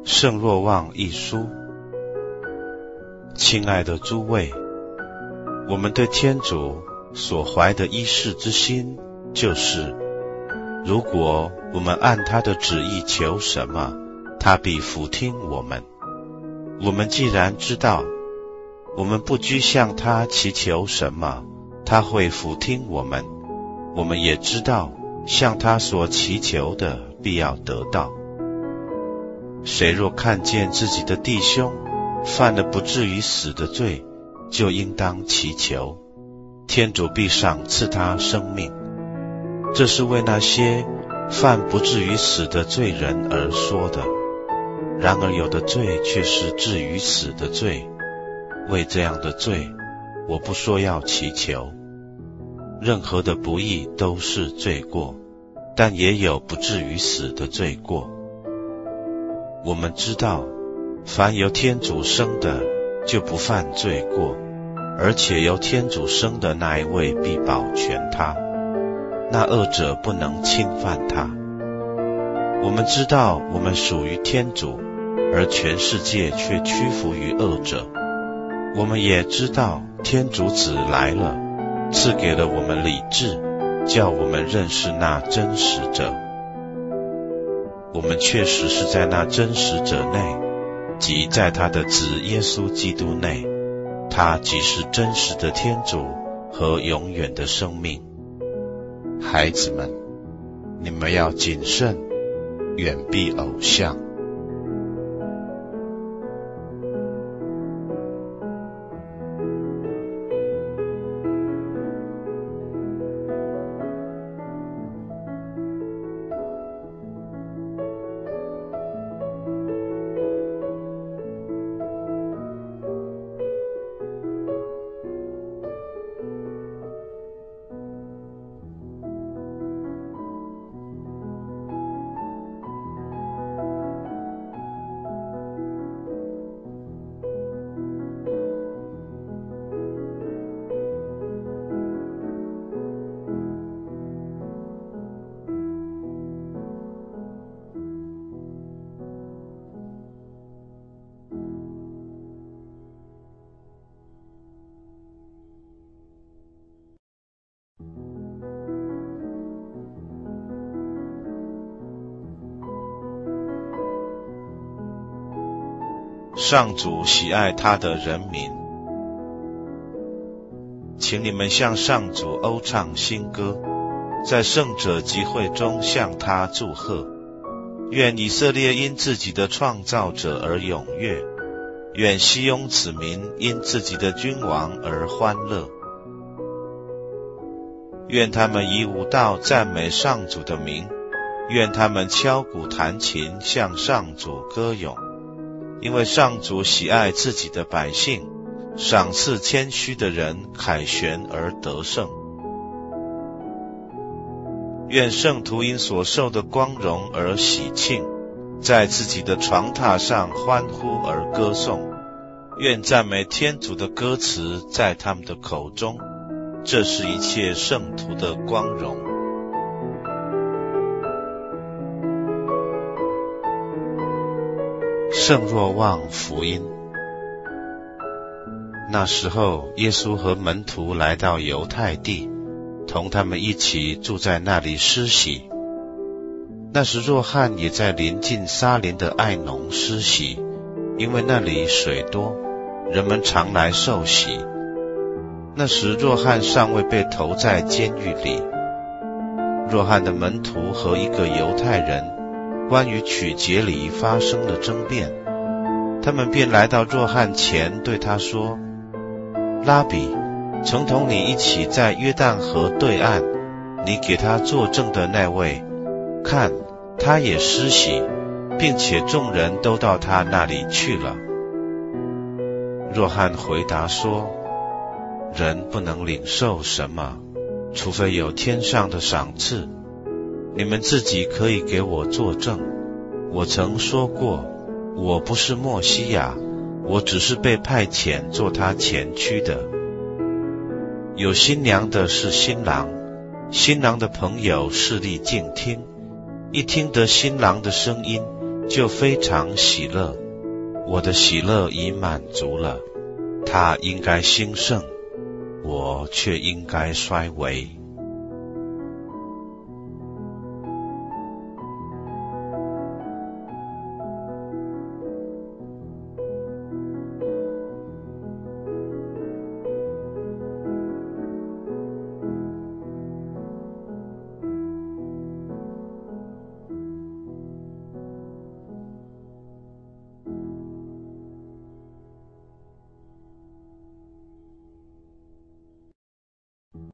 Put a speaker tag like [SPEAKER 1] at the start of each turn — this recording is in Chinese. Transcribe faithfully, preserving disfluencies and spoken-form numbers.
[SPEAKER 1] 圣若望一书。亲爱的诸位，我们对天主所怀的依恃之心，就是如果我们按他的旨意求什么，他必俯听我们。我们既然知道我们不拘向他祈求什么，他会俯听我们，我们也知道向他所祈求的必要得到。谁若看见自己的弟兄犯了不至于死的罪，就应当祈求，天主必赏赐他生命。这是为那些犯不至于死的罪人而说的。然而有的罪却是至于死的罪，为这样的罪，我不说要祈求。任何的不义都是罪过，但也有不至于死的罪过。我们知道，凡由天主生的，就不犯罪过，而且由天主生的那一位必保全他，那恶者不能侵犯他。我们知道我们属于天主，而全世界却屈服于恶者。我们也知道天主子来了，赐给了我们理智，叫我们认识那真实者。我们确实是在那真实者内，即在他的子耶稣基督内，他即是真实的天主和永远的生命。孩子们，你们要谨慎，远避偶像。上主喜爱他的人民，请你们向上主讴唱新歌，在圣者集会中向他祝贺。愿以色列因自己的创造者而踊跃，愿熙雍子民因自己的君王而欢乐。愿他们以舞蹈赞美上主的名，愿他们敲鼓弹琴向上主歌咏。因为上主喜爱自己的百姓，赏赐谦虚的人凯旋而得胜。愿圣徒因所受的光荣而喜庆，在自己的床榻上欢呼而歌颂。愿赞美天主的歌词在他们的口中，这是一切圣徒的光荣。圣若望福音。那时候，耶稣和门徒来到犹太地，同他们一起住在那里施洗。那时若翰也在临近撒林的爱农施洗，因为那里水多，人们常来受洗。那时若翰尚未被投在监狱里。若翰的门徒和一个犹太人关于取节礼发生了争辩，他们便来到若翰前，对他说：拉比，曾同你一起在约旦河对岸，你给他作证的那位，看，他也施洗，并且众人都到他那里去了。若翰回答说：人不能领受什么，除非有天上的赏赐。你们自己可以给我作证，我曾说过，我不是默西亚，我只是被派遣做他前驱的。有新娘的是新郎，新郎的朋友势力静听，一听得新郎的声音， 就非常喜乐，我的喜乐已满足了。他应该兴盛，我却应该衰微。